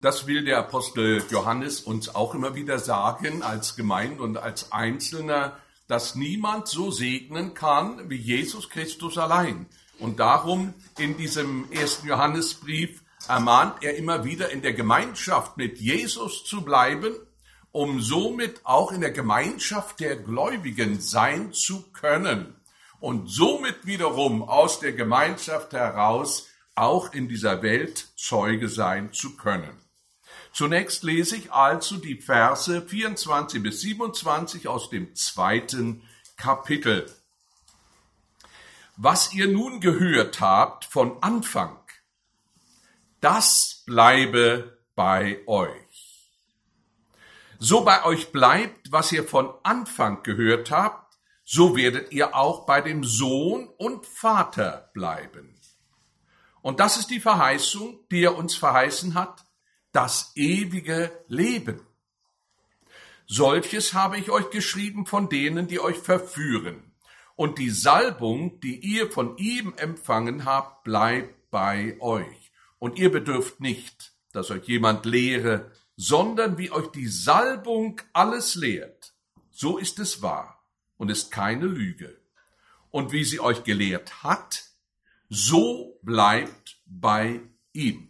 Das will der Apostel Johannes uns auch immer wieder sagen, als Gemeinde und als Einzelner, dass niemand so segnen kann wie Jesus Christus allein. Und darum in diesem 1. Johannesbrief ermahnt er immer wieder, in der Gemeinschaft mit Jesus zu bleiben, um somit auch in der Gemeinschaft der Gläubigen sein zu können und somit wiederum aus der Gemeinschaft heraus auch in dieser Welt Zeuge sein zu können. Zunächst lese ich also die Verse 24 bis 27 aus dem 2. Kapitel. Was ihr nun gehört habt von Anfang, das bleibe bei euch. So bei euch bleibt, was ihr von Anfang gehört habt, so werdet ihr auch bei dem Sohn und Vater bleiben. Und das ist die Verheißung, die er uns verheißen hat, das ewige Leben. Solches habe ich euch geschrieben von denen, die euch verführen. Und die Salbung, die ihr von ihm empfangen habt, bleibt bei euch. Und ihr bedürft nicht, dass euch jemand lehre, sondern wie euch die Salbung alles lehrt. So ist es wahr und ist keine Lüge. Und wie sie euch gelehrt hat, so bleibt bei ihm.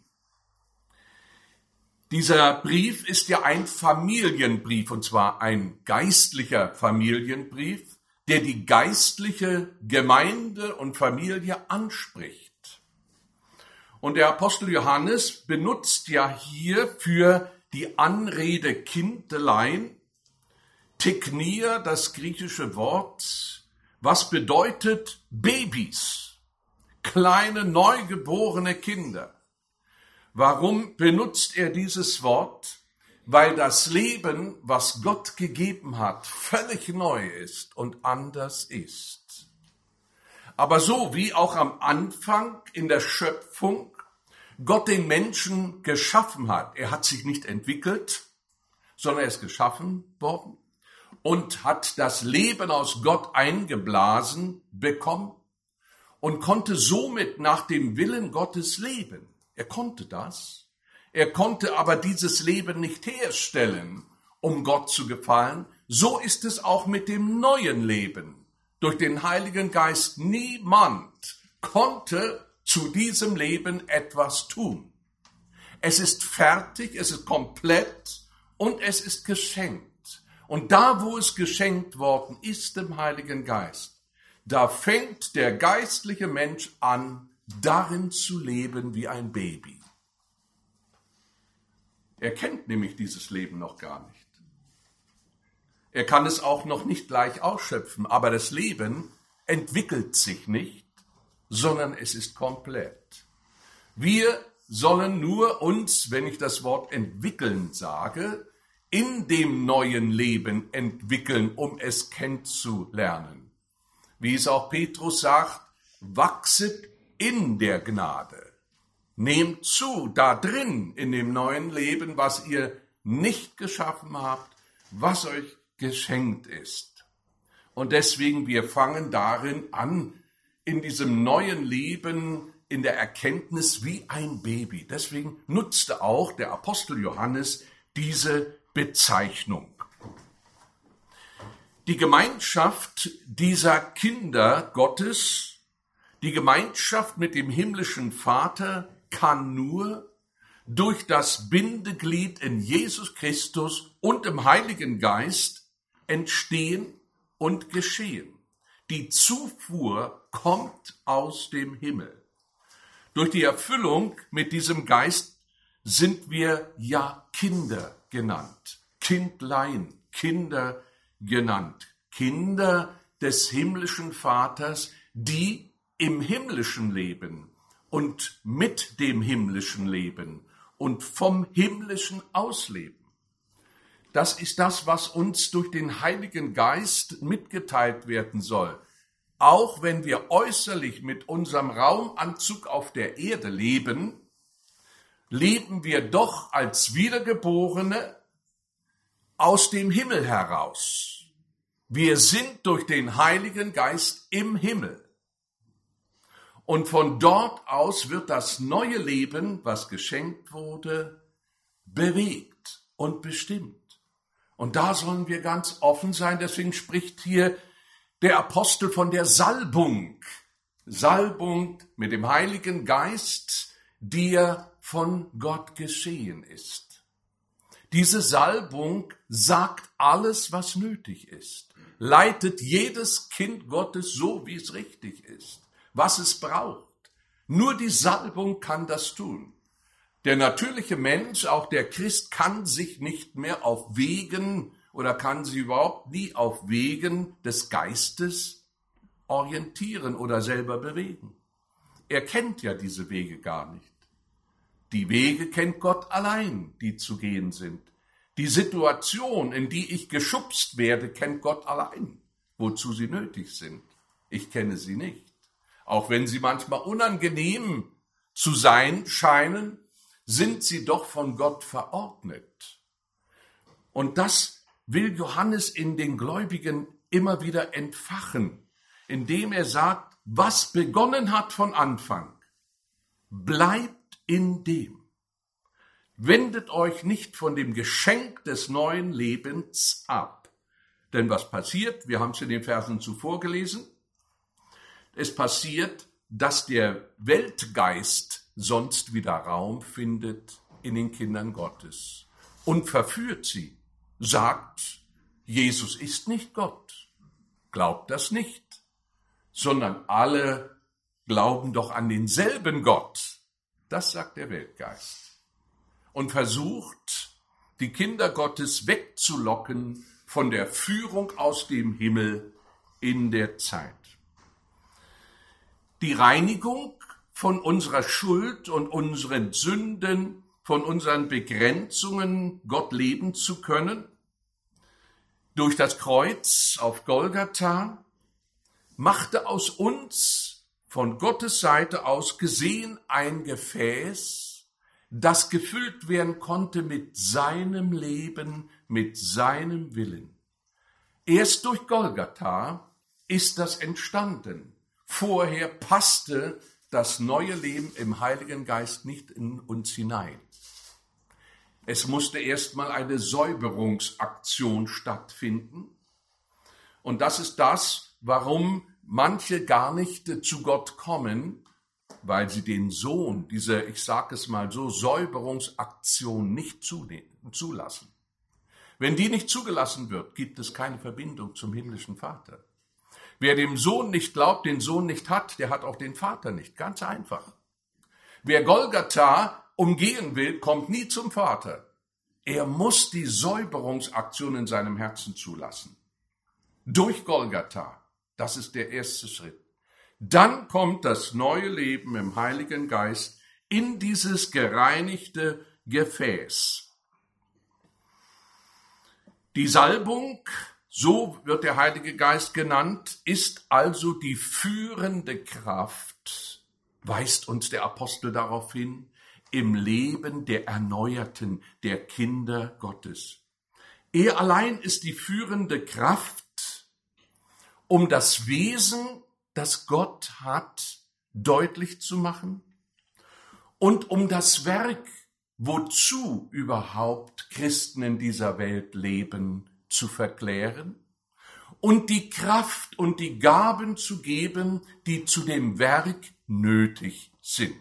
Dieser Brief ist ja ein Familienbrief, und zwar ein geistlicher Familienbrief, der die geistliche Gemeinde und Familie anspricht. Und der Apostel Johannes benutzt ja hier für die Anrede Kindelein, Teknia, das griechische Wort, was bedeutet Babys, kleine neugeborene Kinder. Warum benutzt er dieses Wort? Weil das Leben, was Gott gegeben hat, völlig neu ist und anders ist. Aber so wie auch am Anfang in der Schöpfung Gott den Menschen geschaffen hat, er hat sich nicht entwickelt, sondern er ist geschaffen worden und hat das Leben aus Gott eingeblasen bekommen und konnte somit nach dem Willen Gottes leben. Er konnte das. Er konnte aber dieses Leben nicht herstellen, um Gott zu gefallen. So ist es auch mit dem neuen Leben. Durch den Heiligen Geist niemand konnte zu diesem Leben etwas tun. Es ist fertig, es ist komplett und es ist geschenkt. Und da, wo es geschenkt worden ist dem Heiligen Geist, da fängt der geistliche Mensch an, darin zu leben wie ein Baby. Er kennt nämlich dieses Leben noch gar nicht. Er kann es auch noch nicht gleich ausschöpfen, aber das Leben entwickelt sich nicht, sondern es ist komplett. Wir sollen nur uns, wenn ich das Wort entwickeln sage, in dem neuen Leben entwickeln, um es kennenzulernen. Wie es auch Petrus sagt, wachset in der Gnade. Nehmt zu, da drin, in dem neuen Leben, was ihr nicht geschaffen habt, was euch geschenkt ist. Und deswegen, wir fangen darin an, in diesem neuen Leben, in der Erkenntnis wie ein Baby. Deswegen nutzte auch der Apostel Johannes diese Bezeichnung. Die Gemeinschaft dieser Kinder Gottes, die Gemeinschaft mit dem himmlischen Vater kann nur durch das Bindeglied in Jesus Christus und im Heiligen Geist entstehen und geschehen. Die Zufuhr kommt aus dem Himmel. Durch die Erfüllung mit diesem Geist sind wir ja Kinder genannt. Kindlein, Kinder genannt. Kinder des himmlischen Vaters, die im himmlischen Leben und mit dem himmlischen Leben und vom himmlischen ausleben. Das ist das, was uns durch den Heiligen Geist mitgeteilt werden soll. Auch wenn wir äußerlich mit unserem Raumanzug auf der Erde leben, leben wir doch als Wiedergeborene aus dem Himmel heraus. Wir sind durch den Heiligen Geist im Himmel. Und von dort aus wird das neue Leben, was geschenkt wurde, bewegt und bestimmt. Und da sollen wir ganz offen sein. Deswegen spricht hier der Apostel von der Salbung. Salbung mit dem Heiligen Geist, die ja von Gott geschehen ist. Diese Salbung sagt alles, was nötig ist. Leitet jedes Kind Gottes so, wie es richtig ist, was es braucht. Nur die Salbung kann das tun. Der natürliche Mensch, auch der Christ, kann sich nicht mehr auf Wegen oder kann sich überhaupt nie auf Wegen des Geistes orientieren oder selber bewegen. Er kennt ja diese Wege gar nicht. Die Wege kennt Gott allein, die zu gehen sind. Die Situation, in die ich geschubst werde, kennt Gott allein, wozu sie nötig sind. Ich kenne sie nicht. Auch wenn sie manchmal unangenehm zu sein scheinen, sind sie doch von Gott verordnet. Und das will Johannes in den Gläubigen immer wieder entfachen, indem er sagt, was begonnen hat von Anfang, bleibt in dem. Wendet euch nicht von dem Geschenk des neuen Lebens ab. Denn was passiert? Wir haben es in den Versen zuvor gelesen. Es passiert, dass der Weltgeist sonst wieder Raum findet in den Kindern Gottes und verführt sie, sagt, Jesus ist nicht Gott, glaubt das nicht, sondern alle glauben doch an denselben Gott. Das sagt der Weltgeist. Und versucht, die Kinder Gottes wegzulocken von der Führung aus dem Himmel in der Zeit. Die Reinigung von unserer Schuld und unseren Sünden, von unseren Begrenzungen, Gott leben zu können, durch das Kreuz auf Golgatha, machte aus uns von Gottes Seite aus gesehen ein Gefäß, das gefüllt werden konnte mit seinem Leben, mit seinem Willen. Erst durch Golgatha ist das entstanden. Vorher passte das neue Leben im Heiligen Geist nicht in uns hinein. Es musste erstmal eine Säuberungsaktion stattfinden. Und das ist das, warum manche gar nicht zu Gott kommen, weil sie den Sohn, diese, ich sage es mal so, Säuberungsaktion nicht zulassen. Wenn die nicht zugelassen wird, gibt es keine Verbindung zum himmlischen Vater. Wer dem Sohn nicht glaubt, den Sohn nicht hat, der hat auch den Vater nicht. Ganz einfach. Wer Golgatha umgehen will, kommt nie zum Vater. Er muss die Säuberungsaktion in seinem Herzen zulassen. Durch Golgatha. Das ist der erste Schritt. Dann kommt das neue Leben im Heiligen Geist in dieses gereinigte Gefäß. Die Salbung, so wird der Heilige Geist genannt, ist also die führende Kraft, weist uns der Apostel darauf hin, im Leben der Erneuerten, der Kinder Gottes. Er allein ist die führende Kraft, um das Wesen, das Gott hat, deutlich zu machen und um das Werk, wozu überhaupt Christen in dieser Welt leben, zu verklären und die Kraft und die Gaben zu geben, die zu dem Werk nötig sind.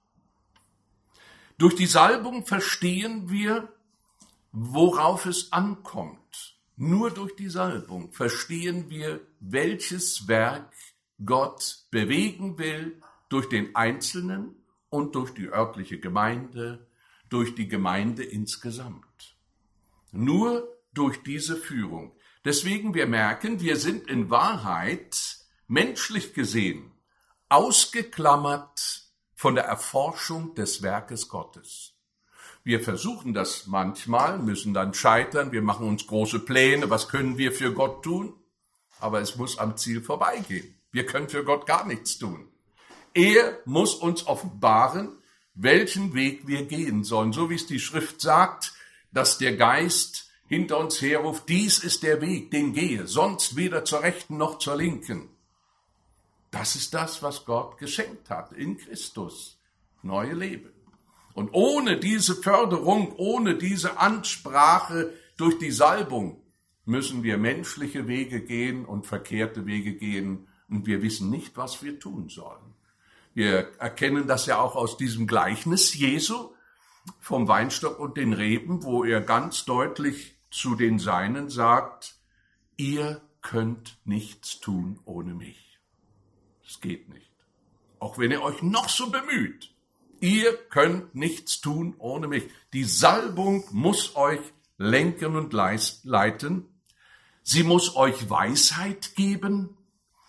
Durch die Salbung verstehen wir, worauf es ankommt. Nur durch die Salbung verstehen wir, welches Werk Gott bewegen will durch den Einzelnen und durch die örtliche Gemeinde, durch die Gemeinde insgesamt. Nur durch diese Führung. Deswegen wir merken, wir sind in Wahrheit menschlich gesehen ausgeklammert von der Erforschung des Werkes Gottes. Wir versuchen das manchmal, müssen dann scheitern, wir machen uns große Pläne, was können wir für Gott tun? Aber es muss am Ziel vorbeigehen. Wir können für Gott gar nichts tun. Er muss uns offenbaren, welchen Weg wir gehen sollen. So wie es die Schrift sagt, dass der Geist hinter uns herruft, dies ist der Weg, den gehe, sonst weder zur Rechten noch zur Linken. Das ist das, was Gott geschenkt hat in Christus, neue Leben. Und ohne diese Förderung, ohne diese Ansprache durch die Salbung müssen wir menschliche Wege gehen und verkehrte Wege gehen und wir wissen nicht, was wir tun sollen. Wir erkennen das ja auch aus diesem Gleichnis Jesu vom Weinstock und den Reben, wo er ganz deutlich zu den Seinen sagt, ihr könnt nichts tun ohne mich. Es geht nicht. Auch wenn ihr euch noch so bemüht, ihr könnt nichts tun ohne mich. Die Salbung muss euch lenken und leiten. Sie muss euch Weisheit geben,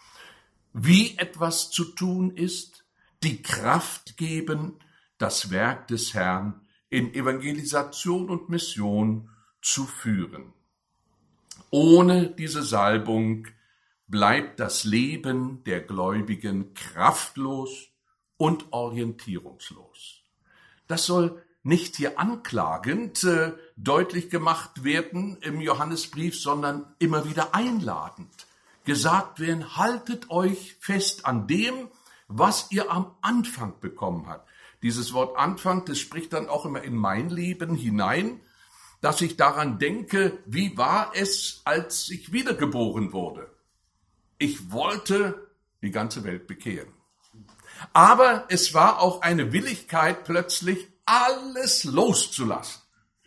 wie etwas zu tun ist, die Kraft geben, das Werk des Herrn in Evangelisation und Mission zu führen. Ohne diese Salbung bleibt das Leben der Gläubigen kraftlos und orientierungslos. Das soll nicht hier anklagend deutlich gemacht werden im Johannesbrief, sondern immer wieder einladend. Gesagt werden, haltet euch fest an dem, was ihr am Anfang bekommen habt. Dieses Wort Anfang, das spricht dann auch immer in mein Leben hinein, dass ich daran denke, wie war es, als ich wiedergeboren wurde. Ich wollte die ganze Welt bekehren. Aber es war auch eine Willigkeit, plötzlich alles loszulassen,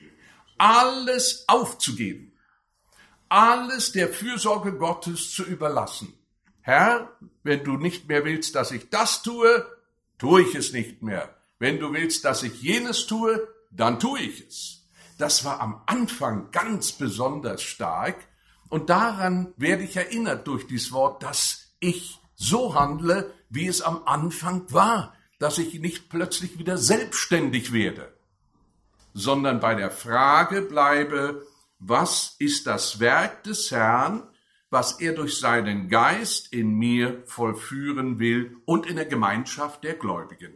alles aufzugeben, alles der Fürsorge Gottes zu überlassen. Herr, wenn du nicht mehr willst, dass ich das tue, tue ich es nicht mehr. Wenn du willst, dass ich jenes tue, dann tue ich es. Das war am Anfang ganz besonders stark und daran werde ich erinnert durch dieses Wort, dass ich so handle, wie es am Anfang war, dass ich nicht plötzlich wieder selbstständig werde, sondern bei der Frage bleibe, was ist das Werk des Herrn, was er durch seinen Geist in mir vollführen will und in der Gemeinschaft der Gläubigen.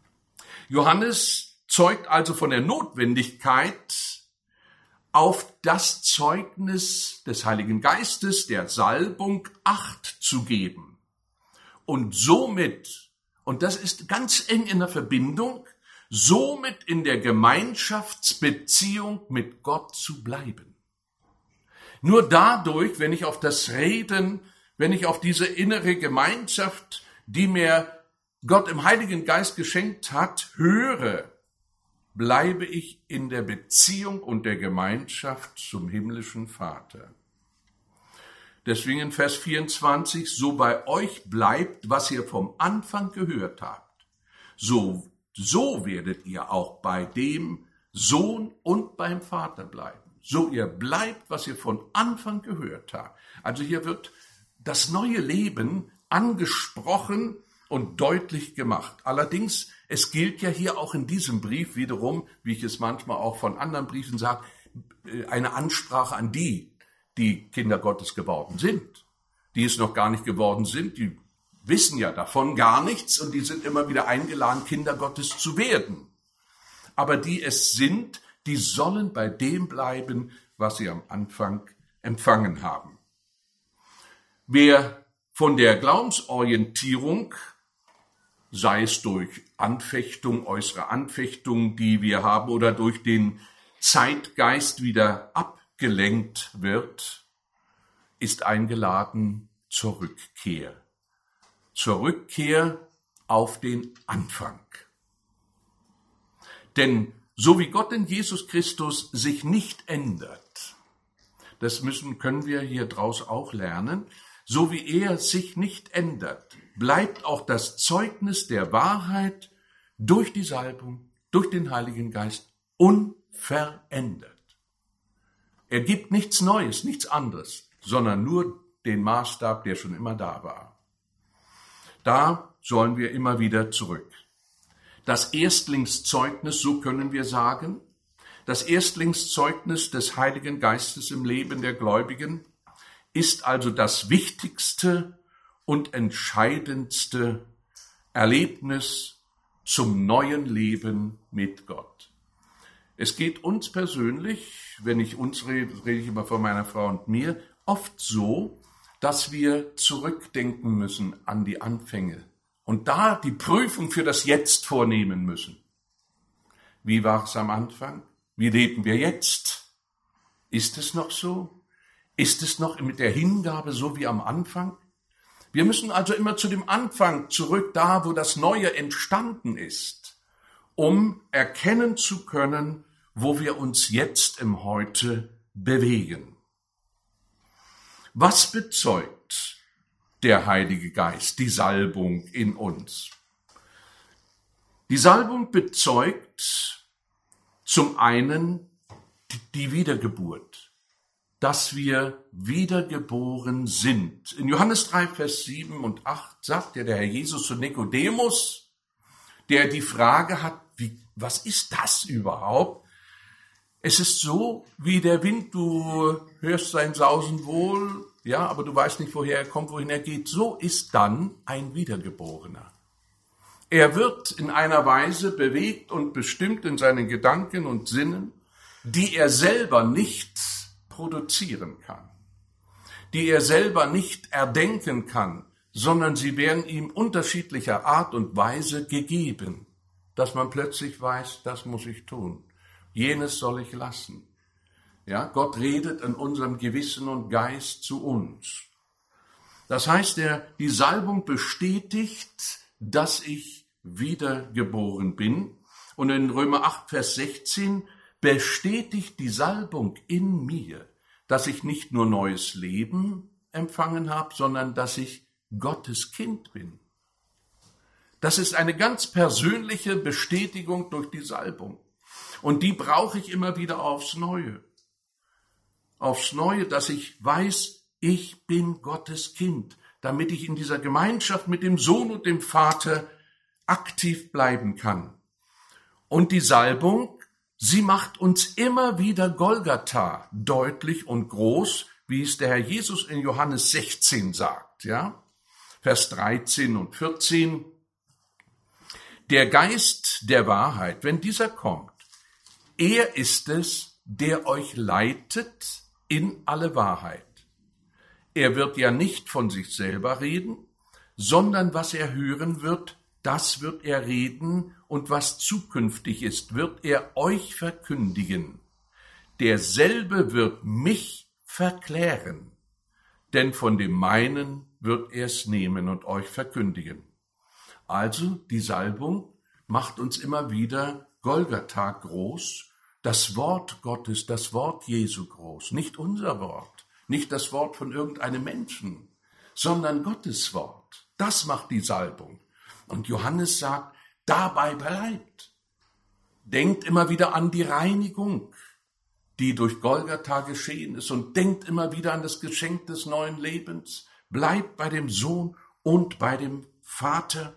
Johannes zeugt also von der Notwendigkeit, auf das Zeugnis des Heiligen Geistes, der Salbung, Acht zu geben. Und somit, und das ist ganz eng in der Verbindung, somit in der Gemeinschaftsbeziehung mit Gott zu bleiben. Nur dadurch, wenn ich auf das Reden, wenn ich auf diese innere Gemeinschaft, die mir Gott im Heiligen Geist geschenkt hat, höre, bleibe ich in der Beziehung und der Gemeinschaft zum himmlischen Vater. Deswegen in Vers 24, so bei euch bleibt, was ihr vom Anfang gehört habt, so werdet ihr auch bei dem Sohn und beim Vater bleiben. So ihr bleibt, was ihr von Anfang gehört habt. Also hier wird das neue Leben angesprochen und deutlich gemacht. Allerdings, es gilt ja hier auch in diesem Brief wiederum, wie ich es manchmal auch von anderen Briefen sage, eine Ansprache an die Kinder Gottes geworden sind. Die es noch gar nicht geworden sind, die wissen ja davon gar nichts und die sind immer wieder eingeladen, Kinder Gottes zu werden. Aber die es sind, die sollen bei dem bleiben, was sie am Anfang empfangen haben. Wer von der Glaubensorientierung, sei es durch Anfechtung, äußere Anfechtung, die wir haben, oder durch den Zeitgeist wieder abgelenkt wird, ist eingeladen zur Rückkehr. Zur Rückkehr auf den Anfang. Denn so wie Gott in Jesus Christus sich nicht ändert, das können wir hier draus auch lernen, so wie er sich nicht ändert, bleibt auch das Zeugnis der Wahrheit durch die Salbung, durch den Heiligen Geist unverändert. Er gibt nichts Neues, nichts anderes, sondern nur den Maßstab, der schon immer da war. Da sollen wir immer wieder zurück. Das Erstlingszeugnis, so können wir sagen, das Erstlingszeugnis des Heiligen Geistes im Leben der Gläubigen ist also das wichtigste und entscheidendste Erlebnis zum neuen Leben mit Gott. Es geht uns persönlich, wenn ich uns rede ich immer von meiner Frau und mir, oft so, dass wir zurückdenken müssen an die Anfänge und da die Prüfung für das Jetzt vornehmen müssen. Wie war es am Anfang? Wie leben wir jetzt? Ist es noch so? Ist es noch mit der Hingabe so wie am Anfang? Wir müssen also immer zu dem Anfang zurück, da wo das Neue entstanden ist, um erkennen zu können, wo wir uns jetzt im Heute bewegen. Was bezeugt der Heilige Geist, die Salbung in uns? Die Salbung bezeugt zum einen die Wiedergeburt, dass wir wiedergeboren sind. In Johannes 3, Vers 7 und 8 sagt ja der Herr Jesus zu Nikodemus, der die Frage hat, was ist das überhaupt? Es ist so wie der Wind, du hörst sein Sausen wohl, ja, aber du weißt nicht, woher er kommt, wohin er geht. So ist dann ein Wiedergeborener. Er wird in einer Weise bewegt und bestimmt in seinen Gedanken und Sinnen, die er selber nicht produzieren kann, die er selber nicht erdenken kann, sondern sie werden ihm unterschiedlicher Art und Weise gegeben, dass man plötzlich weiß, das muss ich tun, jenes soll ich lassen. Ja, Gott redet in unserem Gewissen und Geist zu uns. Das heißt, die Salbung bestätigt, dass ich wiedergeboren bin. Und in Römer 8, Vers 16 bestätigt die Salbung in mir, dass ich nicht nur neues Leben empfangen habe, sondern dass ich Gottes Kind bin. Das ist eine ganz persönliche Bestätigung durch die Salbung. Und die brauche ich immer wieder aufs Neue. Aufs Neue, dass ich weiß, ich bin Gottes Kind, damit ich in dieser Gemeinschaft mit dem Sohn und dem Vater aktiv bleiben kann. Und die Salbung, sie macht uns immer wieder Golgatha deutlich und groß, wie es der Herr Jesus in Johannes 16 sagt, ja? Vers 13 und 14. Der Geist der Wahrheit, wenn dieser kommt, er ist es, der euch leitet in alle Wahrheit. Er wird ja nicht von sich selber reden, sondern was er hören wird, das wird er reden, und was zukünftig ist, wird er euch verkündigen. Derselbe wird mich verklären, denn von dem meinen wird er es nehmen und euch verkündigen. Also die Salbung macht uns immer wieder Golgatha groß, das Wort Gottes, das Wort Jesu groß, nicht unser Wort, nicht das Wort von irgendeinem Menschen, sondern Gottes Wort. Das macht die Salbung. Und Johannes sagt, dabei bleibt. Denkt immer wieder an die Reinigung, die durch Golgatha geschehen ist, und denkt immer wieder an das Geschenk des neuen Lebens. Bleibt bei dem Sohn und bei dem Vater.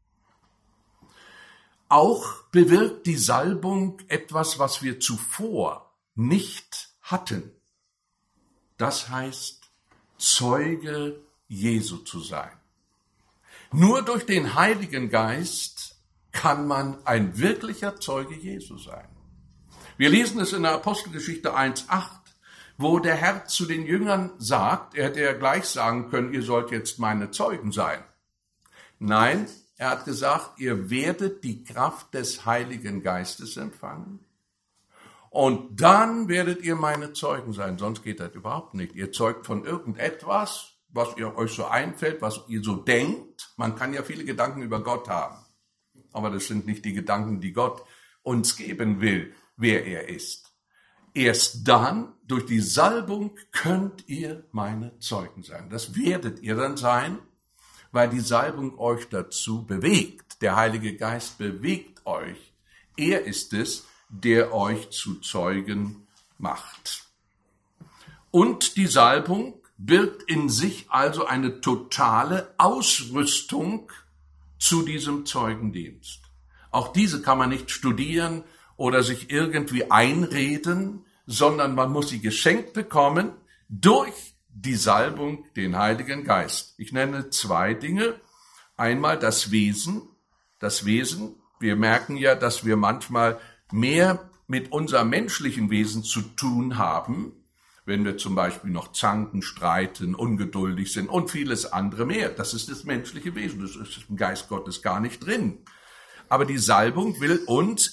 Auch bewirkt die Salbung etwas, was wir zuvor nicht hatten. Das heißt, Zeuge Jesu zu sein. Nur durch den Heiligen Geist kann man ein wirklicher Zeuge Jesu sein. Wir lesen es in der Apostelgeschichte 1,8, wo der Herr zu den Jüngern sagt, er hätte ja gleich sagen können, ihr sollt jetzt meine Zeugen sein. Nein, er hat gesagt, ihr werdet die Kraft des Heiligen Geistes empfangen und dann werdet ihr meine Zeugen sein, sonst geht das überhaupt nicht. Ihr zeugt von irgendetwas, was ihr euch so einfällt, was ihr so denkt. Man kann ja viele Gedanken über Gott haben, aber das sind nicht die Gedanken, die Gott uns geben will, wer er ist. Erst dann, durch die Salbung, könnt ihr meine Zeugen sein. Das werdet ihr dann sein, weil die Salbung euch dazu bewegt. Der Heilige Geist bewegt euch. Er ist es, der euch zu Zeugen macht. Und die Salbung birgt in sich also eine totale Ausrüstung zu diesem Zeugendienst. Auch diese kann man nicht studieren oder sich irgendwie einreden, sondern man muss sie geschenkt bekommen durch die Salbung, den Heiligen Geist. Ich nenne zwei Dinge. Einmal das Wesen. Das Wesen, wir merken ja, dass wir manchmal mehr mit unserem menschlichen Wesen zu tun haben, wenn wir zum Beispiel noch zanken, streiten, ungeduldig sind und vieles andere mehr. Das ist das menschliche Wesen, das ist im Geist Gottes gar nicht drin. Aber die Salbung will uns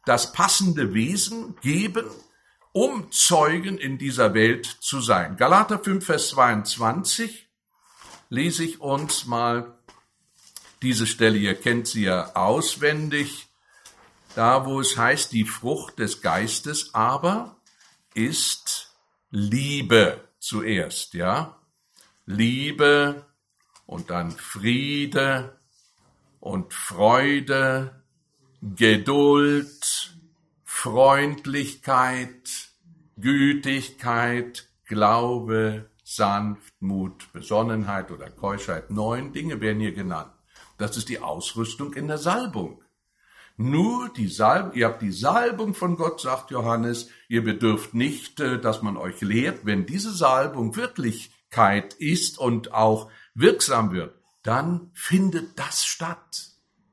das passende Wesen geben, um Zeugen in dieser Welt zu sein. Galater 5, Vers 22 lese ich uns mal diese Stelle, ihr kennt sie ja auswendig, da wo es heißt, die Frucht des Geistes aber ist Liebe zuerst, ja? Liebe und dann Friede und Freude, Geduld, Freundlichkeit, Gütigkeit, Glaube, Sanftmut, Besonnenheit oder Keuschheit. 9 Dinge werden hier genannt. Das ist die Ausrüstung in der Salbung. Nur die Salbung, ihr habt die Salbung von Gott, sagt Johannes, ihr bedürft nicht, dass man euch lehrt. Wenn diese Salbung Wirklichkeit ist und auch wirksam wird, dann findet das statt.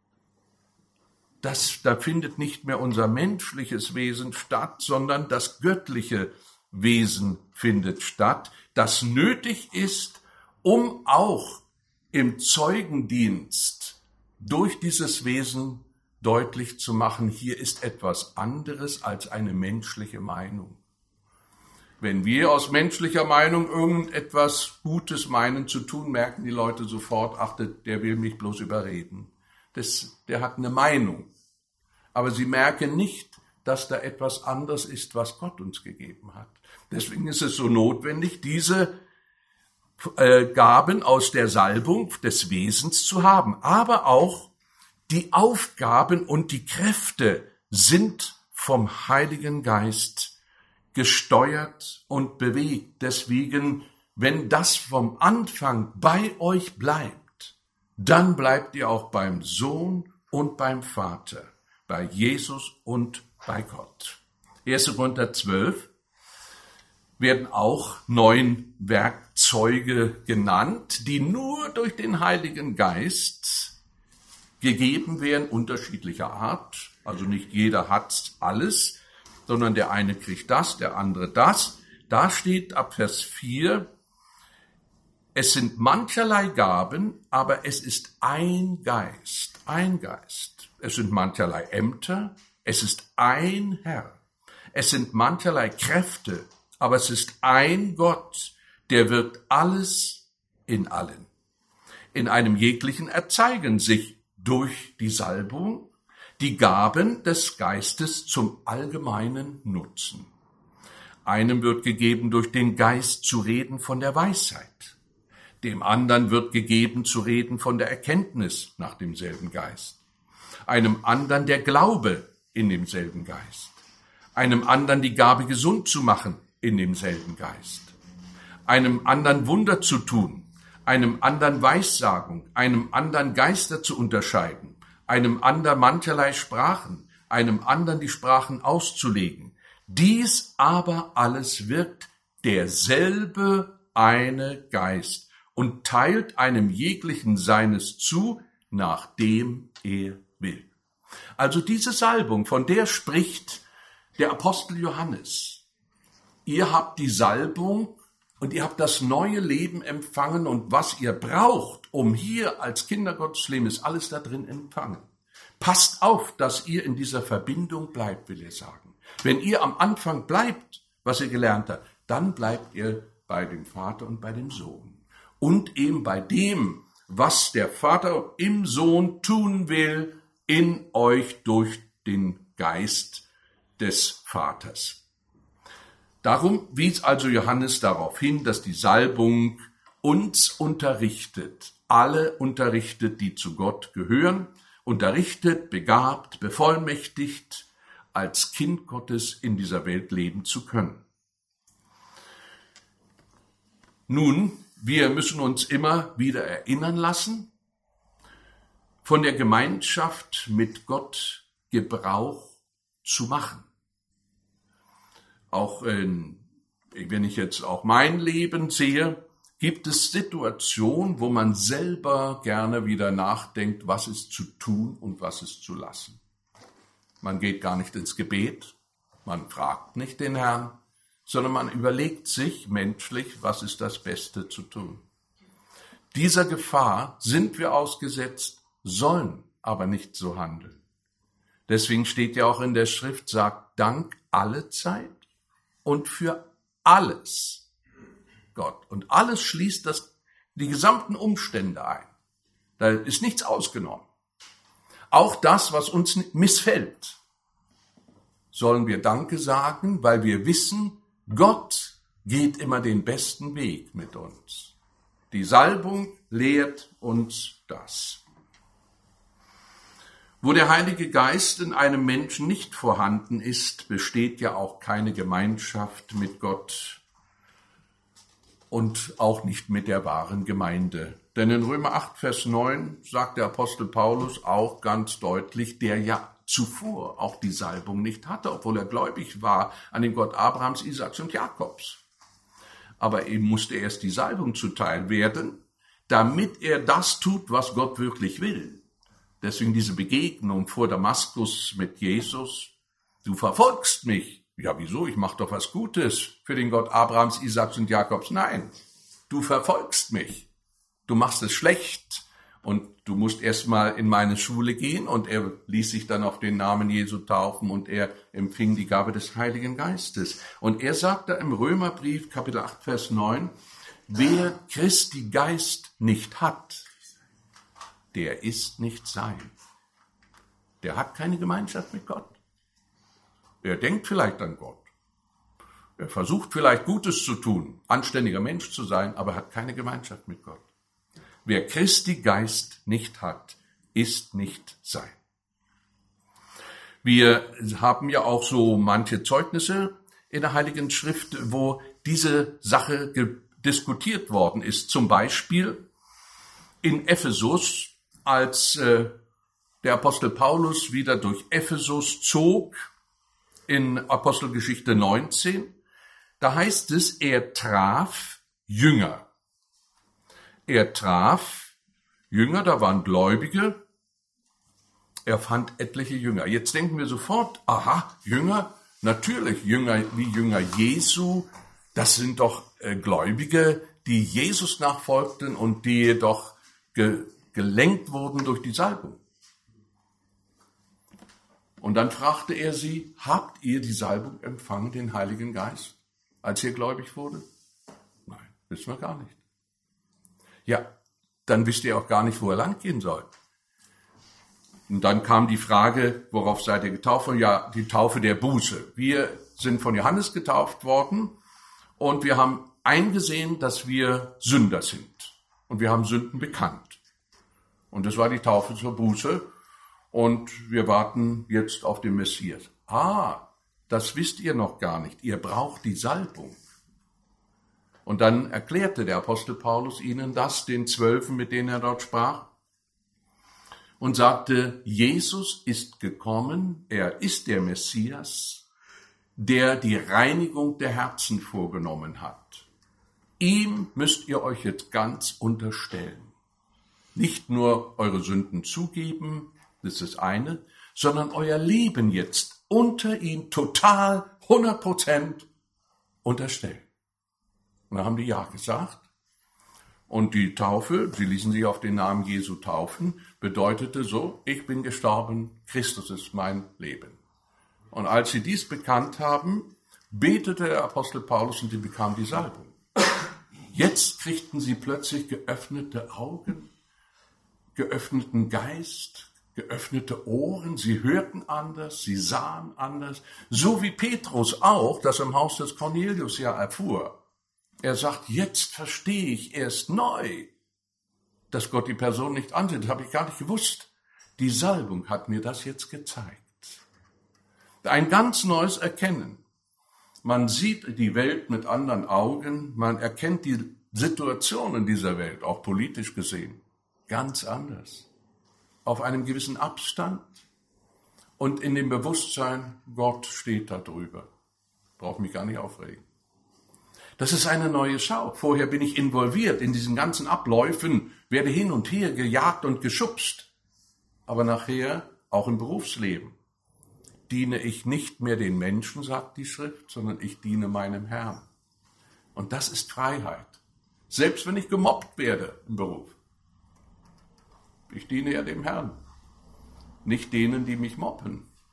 Da findet nicht mehr unser menschliches Wesen statt, sondern das göttliche Wesen findet statt, das nötig ist, um auch im Zeugendienst durch dieses Wesen deutlich zu machen, hier ist etwas anderes als eine menschliche Meinung. Wenn wir aus menschlicher Meinung irgendetwas Gutes meinen zu tun, merken die Leute sofort, ach, der will mich bloß überreden. Der hat eine Meinung. Aber sie merken nicht, dass da etwas anderes ist, was Gott uns gegeben hat. Deswegen ist es so notwendig, diese Gaben aus der Salbung des Wesens zu haben. Aber auch die Aufgaben und die Kräfte sind vom Heiligen Geist gesteuert und bewegt. Deswegen, wenn das vom Anfang bei euch bleibt, dann bleibt ihr auch beim Sohn und beim Vater, bei Jesus und bei Gott. 1. Korinther 12 werden auch 9 Werkzeuge genannt, die nur durch den Heiligen Geist gegeben werden, unterschiedlicher Art. Also nicht jeder hat alles, sondern der eine kriegt das, der andere das. Da steht ab Vers 4, es sind mancherlei Gaben, aber es ist ein Geist, ein Geist. Es sind mancherlei Ämter, es ist ein Herr. Es sind mancherlei Kräfte, aber es ist ein Gott, der wirkt alles in allen. In einem jeglichen erzeigen sich durch die Salbung die Gaben des Geistes zum allgemeinen Nutzen. Einem wird gegeben, durch den Geist zu reden von der Weisheit. Dem anderen wird gegeben, zu reden von der Erkenntnis nach demselben Geist. Einem anderen der Glaube in demselben Geist. Einem anderen die Gabe, gesund zu machen in demselben Geist. Einem anderen Wunder zu tun. Einem anderen Weissagung. Einem anderen Geister zu unterscheiden. Einem anderen mancherlei Sprachen. Einem anderen die Sprachen auszulegen. Dies aber alles wirkt derselbe eine Geist und teilt einem jeglichen seines zu, nachdem er will. Also diese Salbung, von der spricht der Apostel Johannes. Ihr habt die Salbung und ihr habt das neue Leben empfangen und was ihr braucht, um hier als Kinder Gottes leben, ist alles da drin empfangen. Passt auf, dass ihr in dieser Verbindung bleibt, will er sagen. Wenn ihr am Anfang bleibt, was ihr gelernt habt, dann bleibt ihr bei dem Vater und bei dem Sohn. Und eben bei dem, was der Vater im Sohn tun will, in euch durch den Geist des Vaters. Darum wies also Johannes darauf hin, dass die Salbung uns unterrichtet, alle unterrichtet, die zu Gott gehören, unterrichtet, begabt, bevollmächtigt, als Kind Gottes in dieser Welt leben zu können. Nun, wir müssen uns immer wieder erinnern lassen, von der Gemeinschaft mit Gott Gebrauch zu machen. Auch wenn ich jetzt auch mein Leben sehe, gibt es Situationen, wo man selber gerne wieder nachdenkt, was ist zu tun und was ist zu lassen. Man geht gar nicht ins Gebet, man fragt nicht den Herrn, sondern man überlegt sich menschlich, was ist das Beste zu tun. Dieser Gefahr sind wir ausgesetzt, sollen aber nicht so handeln. Deswegen steht ja auch in der Schrift, sagt Dank alle Zeit und für alles Gott. Und alles schließt die gesamten Umstände ein. Da ist nichts ausgenommen. Auch das, was uns missfällt, sollen wir Danke sagen, weil wir wissen, Gott geht immer den besten Weg mit uns. Die Salbung lehrt uns das. Wo der Heilige Geist in einem Menschen nicht vorhanden ist, besteht ja auch keine Gemeinschaft mit Gott und auch nicht mit der wahren Gemeinde. Denn in Römer 8, Vers 9 sagt der Apostel Paulus auch ganz deutlich, der ja zuvor auch die Salbung nicht hatte, obwohl er gläubig war an den Gott Abrahams, Isaaks und Jakobs. Aber ihm musste erst die Salbung zuteil werden, damit er das tut, was Gott wirklich will. Deswegen diese Begegnung vor Damaskus mit Jesus. Du verfolgst mich. Ja, wieso? Ich mache doch was Gutes für den Gott Abrahams, Isaaks und Jakobs. Nein, du verfolgst mich. Du machst es schlecht und du musst erstmal in meine Schule gehen. Und er ließ sich dann auf den Namen Jesu taufen und er empfing die Gabe des Heiligen Geistes. Und er sagt da im Römerbrief, Kapitel 8, Vers 9, wer Christi Geist nicht hat, der ist nicht sein. Der hat keine Gemeinschaft mit Gott. Er denkt vielleicht an Gott. Er versucht vielleicht Gutes zu tun, anständiger Mensch zu sein, aber hat keine Gemeinschaft mit Gott. Wer Christi Geist nicht hat, ist nicht sein. Wir haben ja auch so manche Zeugnisse in der Heiligen Schrift, wo diese Sache diskutiert worden ist. Zum Beispiel in Ephesus, als der Apostel Paulus wieder durch Ephesus zog, in Apostelgeschichte 19, da heißt es, er traf Jünger. Er traf Jünger, da waren Gläubige, er fand etliche Jünger. Jetzt denken wir sofort, aha, Jünger, natürlich Jünger wie Jünger Jesu, das sind doch Gläubige, die Jesus nachfolgten und die doch gelenkt wurden durch die Salbung. Und dann fragte er sie, habt ihr die Salbung empfangen, den Heiligen Geist, als ihr gläubig wurde? Nein, wissen wir gar nicht. Ja, dann wisst ihr auch gar nicht, wo er lang gehen soll. Und dann kam die Frage, worauf seid ihr getauft worden? Ja, die Taufe der Buße. Wir sind von Johannes getauft worden und wir haben eingesehen, dass wir Sünder sind. Und wir haben Sünden bekannt. Und das war die Taufe zur Buße. Und wir warten jetzt auf den Messias. Das wisst ihr noch gar nicht. Ihr braucht die Salbung. Und dann erklärte der Apostel Paulus ihnen das, den 12, mit denen er dort sprach, und sagte, Jesus ist gekommen, er ist der Messias, der die Reinigung der Herzen vorgenommen hat. Ihm müsst ihr euch jetzt ganz unterstellen. Nicht nur eure Sünden zugeben, das ist das eine, sondern euer Leben jetzt unter ihm total 100% unterstellen. Und da haben die ja gesagt. Und die Taufe, sie ließen sich auf den Namen Jesu taufen, bedeutete so, ich bin gestorben, Christus ist mein Leben. Und als sie dies bekannt haben, betete der Apostel Paulus und sie bekamen die Salbung. Jetzt kriegten sie plötzlich geöffnete Augen, geöffneten Geist, geöffnete Ohren, sie hörten anders, sie sahen anders, so wie Petrus auch, das im Haus des Cornelius ja erfuhr. Er sagt, jetzt verstehe ich erst neu, dass Gott die Person nicht ansieht. Das habe ich gar nicht gewusst. Die Salbung hat mir das jetzt gezeigt. Ein ganz neues Erkennen. Man sieht die Welt mit anderen Augen, man erkennt die Situation in dieser Welt, auch politisch gesehen, ganz anders. Auf einem gewissen Abstand und in dem Bewusstsein, Gott steht da drüber. Brauche mich gar nicht aufregen. Das ist eine neue Schau. Vorher bin ich involviert in diesen ganzen Abläufen, werde hin und her gejagt und geschubst. Aber nachher, auch im Berufsleben, diene ich nicht mehr den Menschen, sagt die Schrift, sondern ich diene meinem Herrn. Und das ist Freiheit. Selbst wenn ich gemobbt werde im Beruf. Ich diene ja dem Herrn, nicht denen, die mich mobben.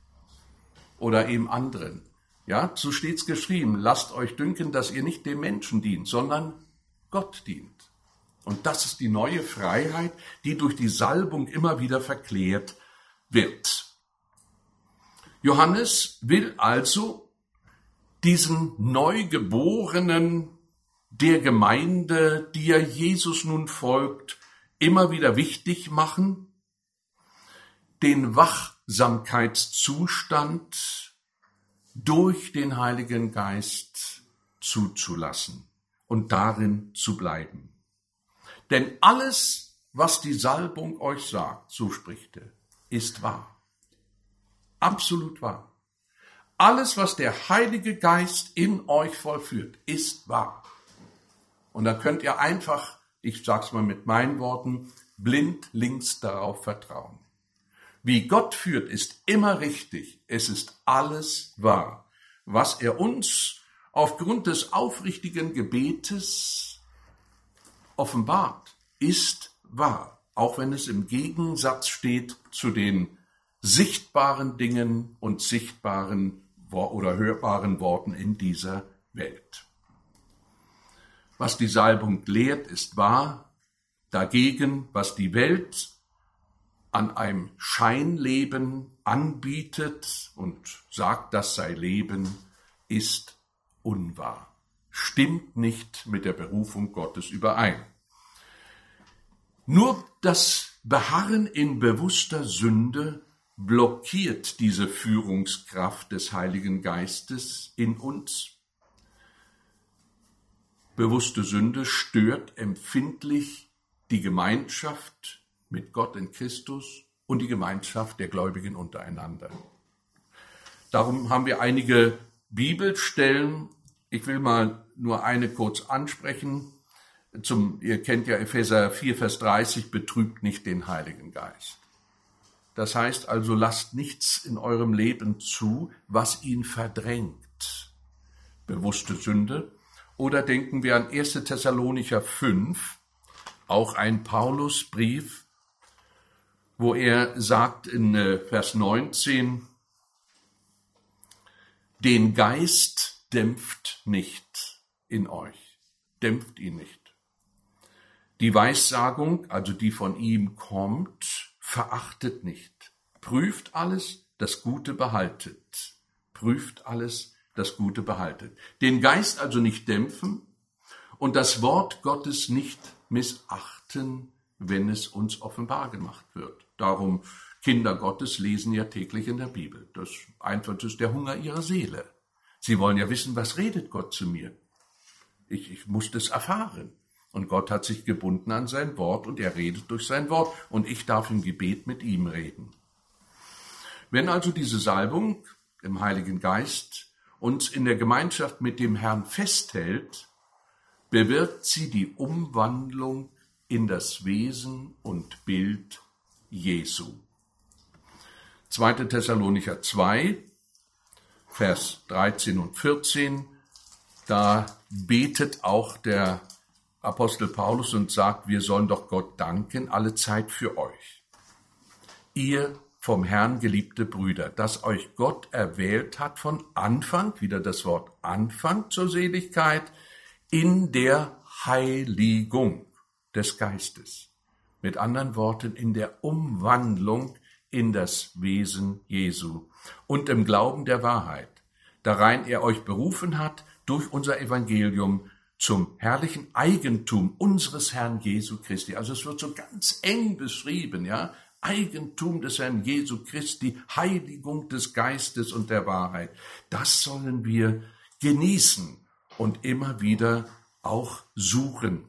oder eben anderen. Ja, so steht's geschrieben, lasst euch dünken, dass ihr nicht dem Menschen dient, sondern Gott dient. Und das ist die neue Freiheit, die durch die Salbung immer wieder verklärt wird. Johannes will also diesen Neugeborenen der Gemeinde, die ja Jesus nun folgt, immer wieder wichtig machen, den Wachsamkeitszustand durch den Heiligen Geist zuzulassen und darin zu bleiben. Denn alles, was die Salbung euch sagt, so spricht er, ist wahr. Absolut wahr. Alles, was der Heilige Geist in euch vollführt, ist wahr. Und da könnt ihr einfach, ich sag's mal mit meinen Worten, blindlings darauf vertrauen. Wie Gott führt, ist immer richtig. Es ist alles wahr. Was er uns aufgrund des aufrichtigen Gebetes offenbart, ist wahr. Auch wenn es im Gegensatz steht zu den sichtbaren Dingen und sichtbaren oder hörbaren Worten in dieser Welt. Was die Salbung lehrt, ist wahr. Dagegen, was die Welt an einem Scheinleben anbietet und sagt, das sei Leben, ist unwahr. Stimmt nicht mit der Berufung Gottes überein. Nur das Beharren in bewusster Sünde blockiert diese Führungskraft des Heiligen Geistes in uns. Bewusste Sünde stört empfindlich die Gemeinschaft mit Gott in Christus und die Gemeinschaft der Gläubigen untereinander. Darum haben wir einige Bibelstellen. Ich will mal nur eine kurz ansprechen. Ihr kennt ja Epheser 4, Vers 30, betrübt nicht den Heiligen Geist. Das heißt also, lasst nichts in eurem Leben zu, was ihn verdrängt. Bewusste Sünde. Oder denken wir an 1. Thessalonicher 5, auch ein Paulusbrief, wo er sagt in Vers 19, den Geist dämpft nicht in euch, dämpft ihn nicht. Die Weissagung, also die von ihm kommt, verachtet nicht. Prüft alles, das Gute behaltet. Prüft alles, das Gute behaltet. Den Geist also nicht dämpfen und das Wort Gottes nicht missachten, wenn es uns offenbar gemacht wird. Darum, Kinder Gottes lesen ja täglich in der Bibel. Das ist der Hunger ihrer Seele. Sie wollen ja wissen, was redet Gott zu mir. Ich muss das erfahren. Und Gott hat sich gebunden an sein Wort und er redet durch sein Wort. Und ich darf im Gebet mit ihm reden. Wenn also diese Salbung im Heiligen Geist uns in der Gemeinschaft mit dem Herrn festhält, bewirkt sie die Umwandlung in das Wesen und Bild Jesu. 2. Thessalonicher 2, Vers 13 und 14, da betet auch der Apostel Paulus und sagt, wir sollen doch Gott danken, alle Zeit für euch. Ihr vom Herrn geliebte Brüder, dass euch Gott erwählt hat von Anfang, wieder das Wort Anfang zur Seligkeit, in der Heiligung des Geistes. Mit anderen Worten, in der Umwandlung in das Wesen Jesu und im Glauben der Wahrheit, darein er euch berufen hat durch unser Evangelium zum herrlichen Eigentum unseres Herrn Jesu Christi. Also es wird so ganz eng beschrieben, ja, Eigentum des Herrn Jesu Christi, Heiligung des Geistes und der Wahrheit. Das sollen wir genießen und immer wieder auch suchen.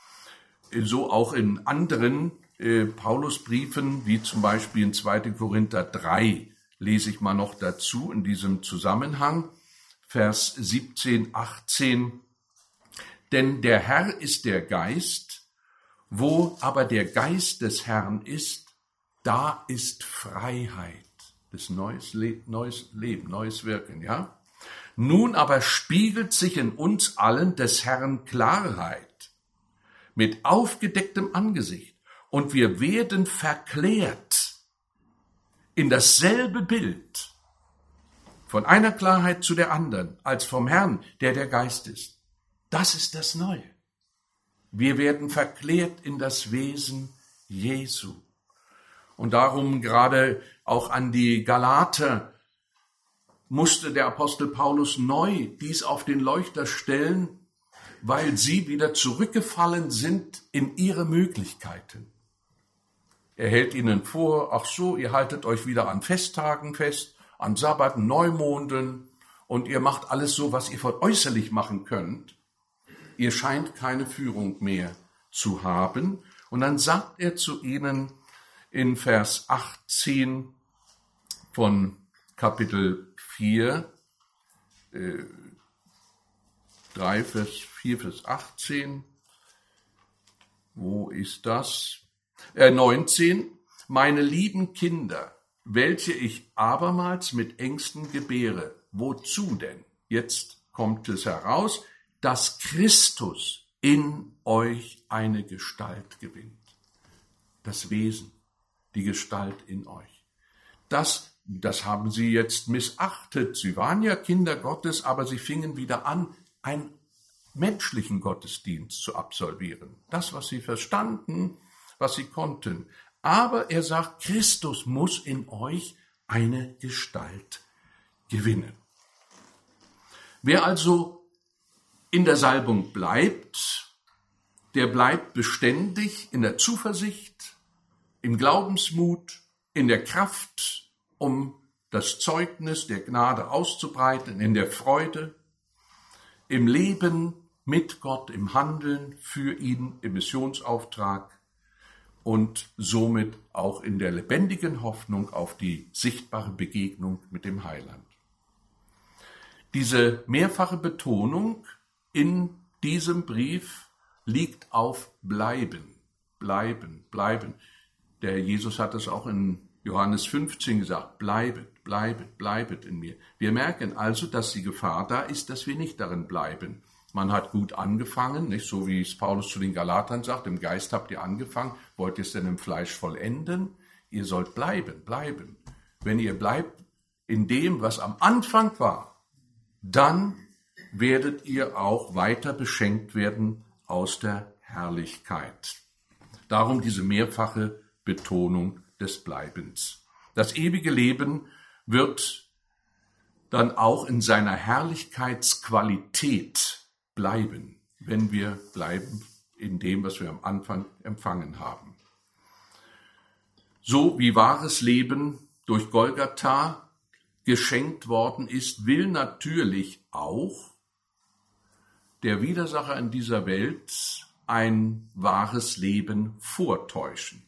So auch in anderen Paulusbriefen, wie zum Beispiel in 2. Korinther 3, lese ich mal noch dazu in diesem Zusammenhang, Vers 17, 18. Denn der Herr ist der Geist, wo aber der Geist des Herrn ist, da ist Freiheit. Das ist neues Leben, neues Wirken, ja? Nun aber spiegelt sich in uns allen des Herrn Klarheit mit aufgedecktem Angesicht und wir werden verklärt in dasselbe Bild Von einer Klarheit zu der anderen, als vom Herrn, der der Geist ist. Das ist das Neue. Wir werden verklärt in das Wesen Jesu. Und darum gerade auch an die Galater musste der Apostel Paulus neu dies auf den Leuchter stellen, weil sie wieder zurückgefallen sind in ihre Möglichkeiten. Er hält ihnen vor, ach so, ihr haltet euch wieder an Festtagen fest, an Sabbaten, Neumonden und ihr macht alles so, was ihr von äußerlich machen könnt. Ihr scheint keine Führung mehr zu haben. Und dann sagt er zu ihnen in Vers 18 von Kapitel 4, 3, Vers 4, Vers 18, wo ist das? 19, meine lieben Kinder, welche ich abermals mit Ängsten gebäre. Wozu denn? Jetzt kommt es heraus, dass Christus in euch eine Gestalt gewinnt. Das Wesen, die Gestalt in euch. Das haben sie jetzt missachtet. Sie waren ja Kinder Gottes, aber sie fingen wieder an, einen menschlichen Gottesdienst zu absolvieren. Das, was sie verstanden, was sie konnten. Aber er sagt, Christus muss in euch eine Gestalt gewinnen. Wer also in der Salbung bleibt, der bleibt beständig in der Zuversicht, im Glaubensmut, in der Kraft, um das Zeugnis der Gnade auszubreiten, in der Freude, im Leben mit Gott, im Handeln für ihn, im Missionsauftrag und somit auch in der lebendigen Hoffnung auf die sichtbare Begegnung mit dem Heiland. Diese mehrfache Betonung in diesem Brief liegt auf bleiben, bleiben, bleiben. Der Herr Jesus hat es auch in Johannes 15 gesagt, bleibet, bleibet, bleibet in mir. Wir merken also, dass die Gefahr da ist, dass wir nicht darin bleiben. Man hat gut angefangen, nicht so wie es Paulus zu den Galatern sagt, im Geist habt ihr angefangen, wollt ihr es denn im Fleisch vollenden? Ihr sollt bleiben, bleiben. Wenn ihr bleibt in dem, was am Anfang war, dann werdet ihr auch weiter beschenkt werden aus der Herrlichkeit. Darum diese mehrfache Betonung des Bleibens. Das ewige Leben wird dann auch in seiner Herrlichkeitsqualität bleiben, wenn wir bleiben in dem, was wir am Anfang empfangen haben. So wie wahres Leben durch Golgatha geschenkt worden ist, will natürlich auch der Widersacher in dieser Welt ein wahres Leben vortäuschen.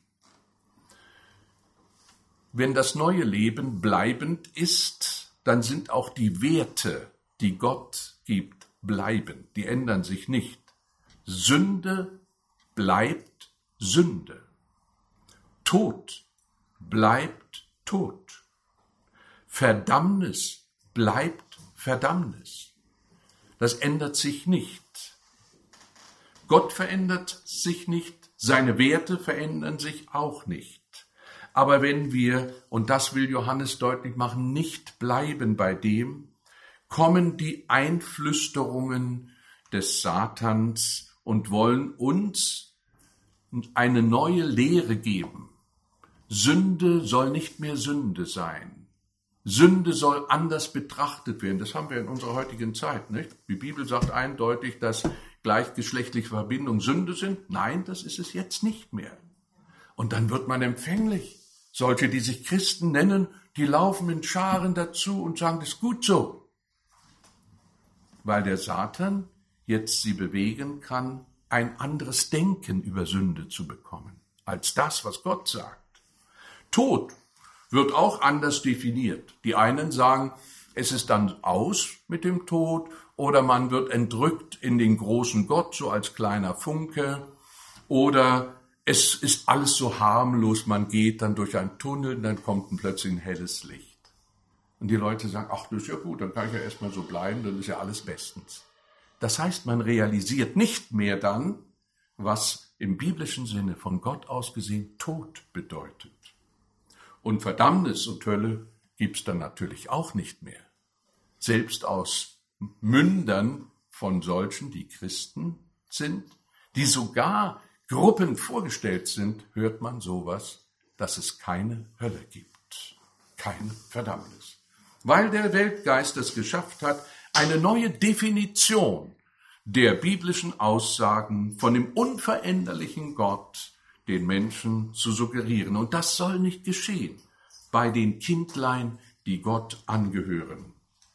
Wenn das neue Leben bleibend ist, dann sind auch die Werte, die Gott gibt, bleibend. Die ändern sich nicht. Sünde bleibt Sünde. Tod bleibt Tod. Verdammnis bleibt Verdammnis. Das ändert sich nicht. Gott verändert sich nicht, seine Werte verändern sich auch nicht. Aber wenn wir, und das will Johannes deutlich machen, nicht bleiben bei dem, kommen die Einflüsterungen des Satans und wollen uns eine neue Lehre geben. Sünde soll nicht mehr Sünde sein. Sünde soll anders betrachtet werden. Das haben wir in unserer heutigen Zeit, nicht? Die Bibel sagt eindeutig, dass gleichgeschlechtliche Verbindungen Sünde sind. Nein, das ist es jetzt nicht mehr. Und dann wird man empfänglich. Solche, die sich Christen nennen, die laufen in Scharen dazu und sagen, das ist gut so. Weil der Satan jetzt sie bewegen kann, ein anderes Denken über Sünde zu bekommen, als das, was Gott sagt. Tod wird auch anders definiert. Die einen sagen, es ist dann aus mit dem Tod, oder man wird entrückt in den großen Gott, so als kleiner Funke, oder es ist alles so harmlos, man geht dann durch einen Tunnel und dann kommt plötzlich ein helles Licht. Und die Leute sagen, ach, das ist ja gut, dann kann ich ja erstmal so bleiben, dann ist ja alles bestens. Das heißt, man realisiert nicht mehr dann, was im biblischen Sinne von Gott aus gesehen Tod bedeutet. Und Verdammnis und Hölle gibt's dann natürlich auch nicht mehr. selbst aus Mündern von solchen, die Christen sind, die sogar Gruppen vorgestellt sind, hört man sowas, dass es keine Hölle gibt, keine Verdammnis. Weil der Weltgeist es geschafft hat, eine neue Definition der biblischen Aussagen von dem unveränderlichen Gott den Menschen zu suggerieren. Und das soll nicht geschehen bei den Kindlein, die Gott angehören.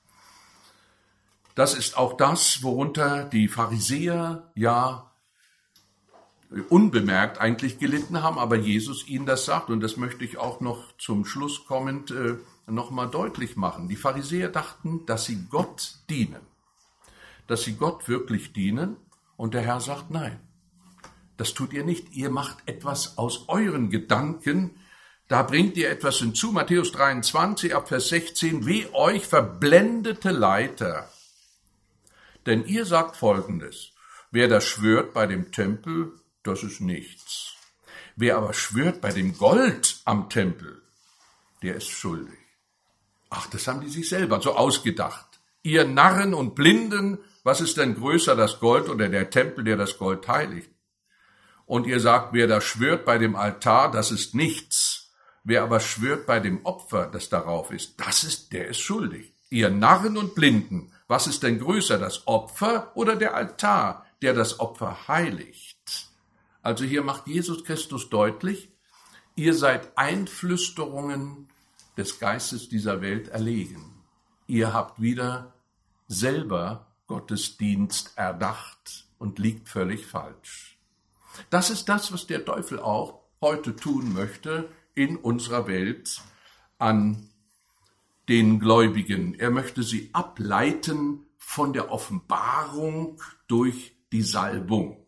Das ist auch das, worunter die Pharisäer ja unbemerkt eigentlich gelitten haben, aber Jesus ihnen das sagt. Und das möchte ich auch noch zum Schluss kommend noch mal deutlich machen. Die Pharisäer dachten, dass sie Gott dienen, dass sie Gott wirklich dienen. Und der Herr sagt, nein, das tut ihr nicht. Ihr macht etwas aus euren Gedanken. Da bringt ihr etwas hinzu. Matthäus 23, ab Vers 16. Weh euch, verblendete Leiter. Denn ihr sagt Folgendes. Wer da schwört bei dem Tempel, das ist nichts. Wer aber schwört bei dem Gold am Tempel, der ist schuldig. Ach, das haben die sich selber so ausgedacht. Ihr Narren und Blinden, was ist denn größer, das Gold oder der Tempel, der das Gold heiligt? Und ihr sagt, wer da schwört bei dem Altar, das ist nichts. Wer aber schwört bei dem Opfer, das darauf ist, der ist schuldig. Ihr Narren und Blinden, was ist denn größer, das Opfer oder der Altar, der das Opfer heiligt? Also hier macht Jesus Christus deutlich, ihr seid Einflüsterungen des Geistes dieser Welt erlegen. Ihr habt wieder selber Gottesdienst erdacht und liegt völlig falsch. Das ist das, was der Teufel auch heute tun möchte in unserer Welt an den Gläubigen. Er möchte sie ableiten von der Offenbarung durch die Salbung.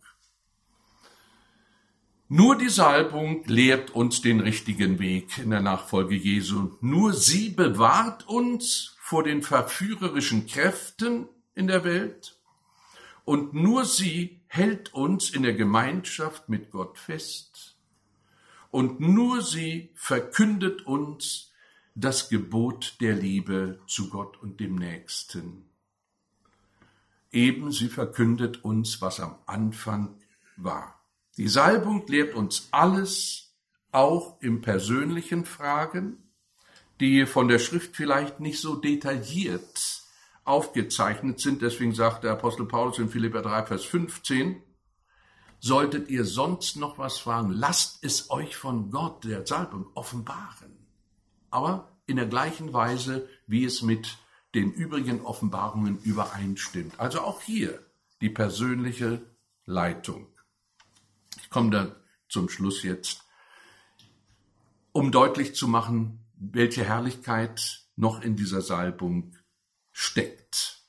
Nur die Salbung lehrt uns den richtigen Weg in der Nachfolge Jesu. Nur sie bewahrt uns vor den verführerischen Kräften in der Welt und nur sie hält uns in der Gemeinschaft mit Gott fest und nur sie verkündet uns das Gebot der Liebe zu Gott und dem Nächsten. Eben sie verkündet uns, was am Anfang war. Die Salbung lehrt uns alles, auch in persönlichen Fragen, die von der Schrift vielleicht nicht so detailliert aufgezeichnet sind. Deswegen sagt der Apostel Paulus in Philipper 3, Vers 15, solltet ihr sonst noch was fragen, lasst es euch von Gott, der Salbung, offenbaren. Aber in der gleichen Weise, wie es mit den übrigen Offenbarungen übereinstimmt. Also auch hier die persönliche Leitung. Ich komme da zum Schluss jetzt, um deutlich zu machen, welche Herrlichkeit noch in dieser Salbung steckt.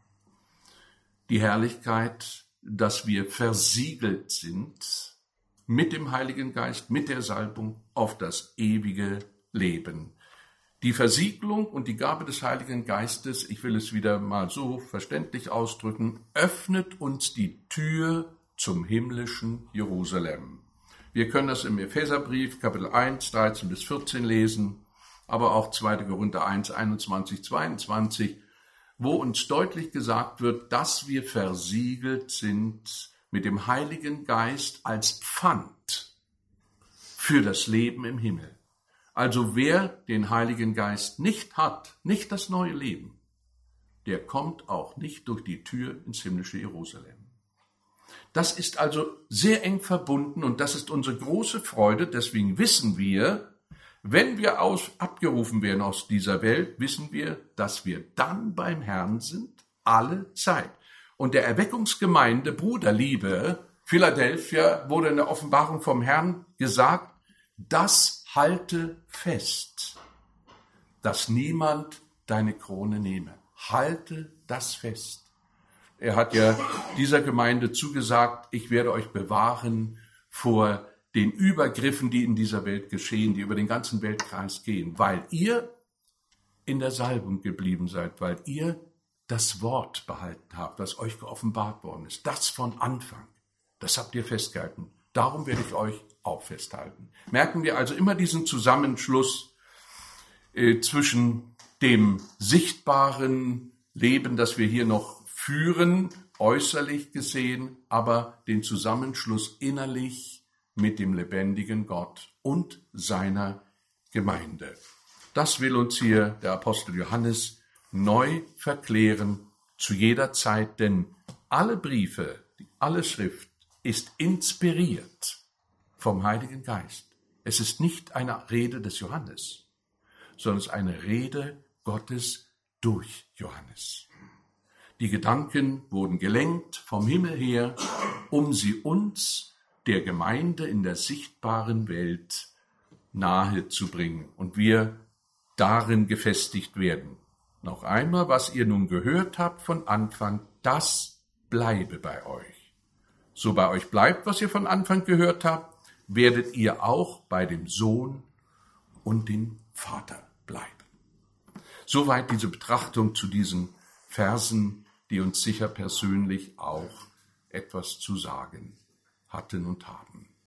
Die Herrlichkeit, dass wir versiegelt sind mit dem Heiligen Geist, mit der Salbung auf das ewige Leben. Die Versiegelung und die Gabe des Heiligen Geistes, ich will es wieder mal so verständlich ausdrücken, öffnet uns die Tür zum himmlischen Jerusalem. Wir können das im Epheserbrief, Kapitel 1, 13 bis 14 lesen, aber auch 2. Korinther 1, 21, 22, wo uns deutlich gesagt wird, dass wir versiegelt sind mit dem Heiligen Geist als Pfand für das Leben im Himmel. Also wer den Heiligen Geist nicht hat, nicht das neue Leben, der kommt auch nicht durch die Tür ins himmlische Jerusalem. Das ist also sehr eng verbunden und das ist unsere große Freude. Deswegen wissen wir, wenn wir abgerufen werden aus dieser Welt, wissen wir, dass wir dann beim Herrn sind, alle Zeit. Und der Erweckungsgemeinde Bruderliebe, Philadelphia, wurde in der Offenbarung vom Herrn gesagt, das halte fest, dass niemand deine Krone nehme. Halte das fest. Er hat ja dieser Gemeinde zugesagt, ich werde euch bewahren vor den Übergriffen, die in dieser Welt geschehen, die über den ganzen Weltkreis gehen, weil ihr in der Salbung geblieben seid, weil ihr das Wort behalten habt, was euch geoffenbart worden ist. Das von Anfang, das habt ihr festgehalten. Darum werde ich euch auch festhalten. Merken wir also immer diesen Zusammenschluss zwischen dem sichtbaren Leben, das wir hier noch führen, äußerlich gesehen, aber den Zusammenschluss innerlich mit dem lebendigen Gott und seiner Gemeinde. Das will uns hier der Apostel Johannes neu verklären, zu jeder Zeit, denn alle Briefe, alle Schrift ist inspiriert vom Heiligen Geist. Es ist nicht eine Rede des Johannes, sondern es ist eine Rede Gottes durch Johannes. Die Gedanken wurden gelenkt vom Himmel her, um sie uns, der Gemeinde in der sichtbaren Welt, nahe zu bringen und wir darin gefestigt werden. Noch einmal, was ihr nun gehört habt von Anfang, das bleibe bei euch. So bei euch bleibt, was ihr von Anfang gehört habt, werdet ihr auch bei dem Sohn und dem Vater bleiben. Soweit diese Betrachtung zu diesen Versen, die uns sicher persönlich auch etwas zu sagen hatten und haben.